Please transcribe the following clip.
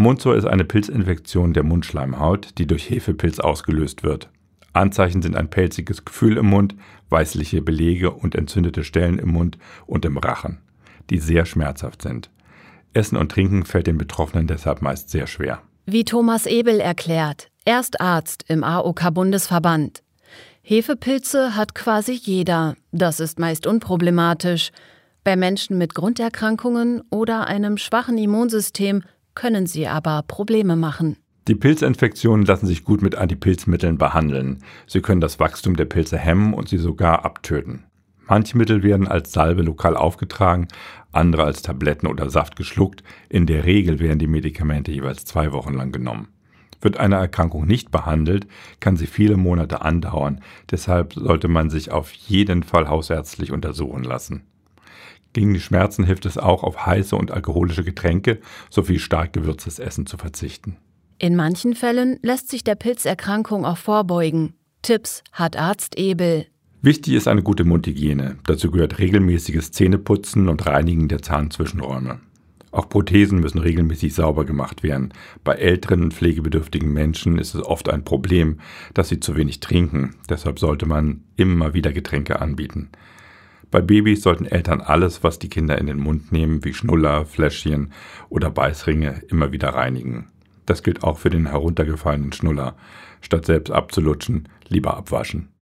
Mundsår ist eine Pilzinfektion der Mundschleimhaut, die durch Hefepilz ausgelöst wird. Anzeichen sind ein pelziges Gefühl im Mund, weißliche Belege und entzündete Stellen im Mund und im Rachen, die sehr schmerzhaft sind. Essen und Trinken fällt den Betroffenen deshalb meist sehr schwer. Wie Thomas Ebel erklärt, er ist Arzt im AOK-Bundesverband. Hefepilze hat quasi jeder, das ist meist unproblematisch. Bei Menschen mit Grunderkrankungen oder einem schwachen Immunsystem können sie aber Probleme machen. Die Pilzinfektionen lassen sich gut mit Antipilzmitteln behandeln. Sie können das Wachstum der Pilze hemmen und sie sogar abtöten. Manche Mittel werden als Salbe lokal aufgetragen, andere als Tabletten oder Saft geschluckt. In der Regel werden die Medikamente jeweils 2 Wochen lang genommen. Wird eine Erkrankung nicht behandelt, kann sie viele Monate andauern. Deshalb sollte man sich auf jeden Fall hausärztlich untersuchen lassen. Gegen die Schmerzen hilft es auch, auf heiße und alkoholische Getränke sowie stark gewürztes Essen zu verzichten. In manchen Fällen lässt sich der Pilzerkrankung auch vorbeugen. Tipps hat Arzt Ebel. Wichtig ist eine gute Mundhygiene. Dazu gehört regelmäßiges Zähneputzen und Reinigen der Zahnzwischenräume. Auch Prothesen müssen regelmäßig sauber gemacht werden. Bei älteren und pflegebedürftigen Menschen ist es oft ein Problem, dass sie zu wenig trinken. Deshalb sollte man immer wieder Getränke anbieten. Bei Babys sollten Eltern alles, was die Kinder in den Mund nehmen, wie Schnuller, Fläschchen oder Beißringe, immer wieder reinigen. Das gilt auch für den heruntergefallenen Schnuller. Statt selbst abzulutschen, lieber abwaschen.